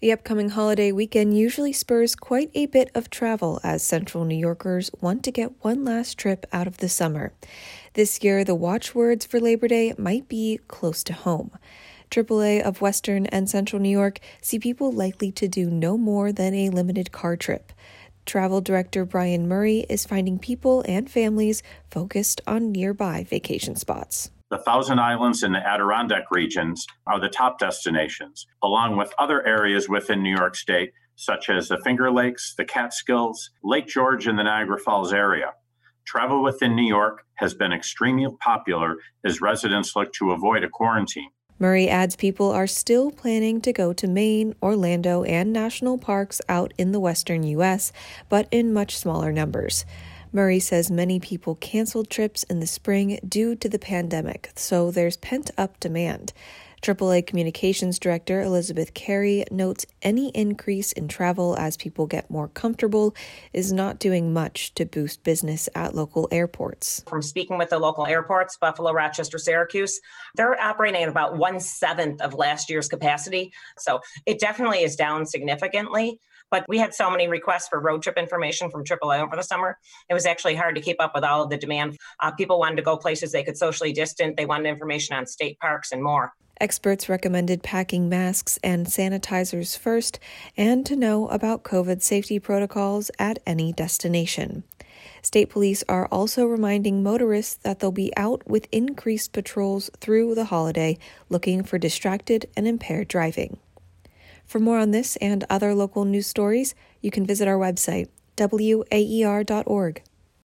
The upcoming holiday weekend usually spurs quite a bit of travel as Central New Yorkers want to get one last trip out of the summer. This year, the watchwords for Labor Day might be close to home. AAA of Western and Central New York see people likely to do no more than a limited car trip. Travel Director Brian Murray is finding people and families focused on nearby vacation spots. The Thousand Islands and the Adirondack regions are the top destinations, along with other areas within New York State, such as the Finger Lakes, the Catskills, Lake George, and the Niagara Falls area. Travel within New York has been extremely popular as residents look to avoid a quarantine. Murray adds people are still planning to go to Maine, Orlando, and national parks out in the western U.S., but in much smaller numbers. Murray says many people canceled trips in the spring due to the pandemic, so there's pent-up demand. AAA Communications Director Elizabeth Carey notes any increase in travel as people get more comfortable is not doing much to boost business at local airports. From speaking with the local airports, Buffalo, Rochester, Syracuse, they're operating at about 1/7 of last year's capacity. So it definitely is down significantly. But we had so many requests for road trip information from AAA over the summer. It was actually hard to keep up with all of the demand. People wanted to go places they could socially distance. They wanted information on state parks and more. Experts recommended packing masks and sanitizers first and to know about COVID safety protocols at any destination. State police are also reminding motorists that they'll be out with increased patrols through the holiday looking for distracted and impaired driving. For more on this and other local news stories, you can visit our website, waer.org.